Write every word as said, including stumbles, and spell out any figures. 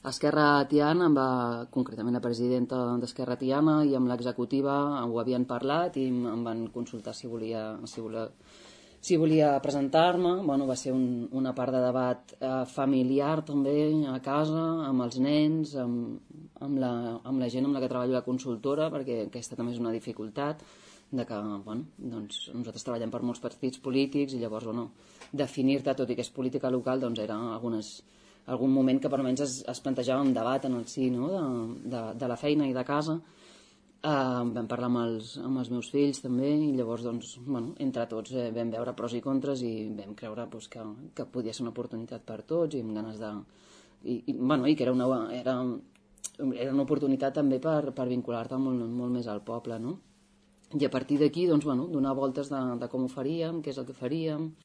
Esquerra Tiana, amb la, concretament la presidenta d'Esquerra Tiana i amb l'executiva ho havien parlat i em van consultar si volia, si volia, si volia presentar-me. Bueno, va ser un, una part de debat eh, familiar també a casa, amb els nens, amb, amb, la, amb la gent amb la que treballo a la consultora, perquè aquesta també és una dificultat, de que bueno, doncs nosaltres treballem per molts partits polítics i llavors bueno, definir-te, tot i que és política local, doncs era algunes... algun moment que per almenys es, es plantejava un debat en el si, no? de, de, de la feina i de casa. Uh, vam parlar amb els, amb els meus fills també i llavors doncs, bueno, entre tots eh, vam veure pros i contres i vam creure pues, que, que podia ser una oportunitat per tots i amb ganes de... I, i, bueno, i que era una, era, era una oportunitat també per, per vincular-te molt, molt més al poble, no? I a partir d'aquí doncs, bueno, donar voltes de, de com ho faríem, què és el que faríem.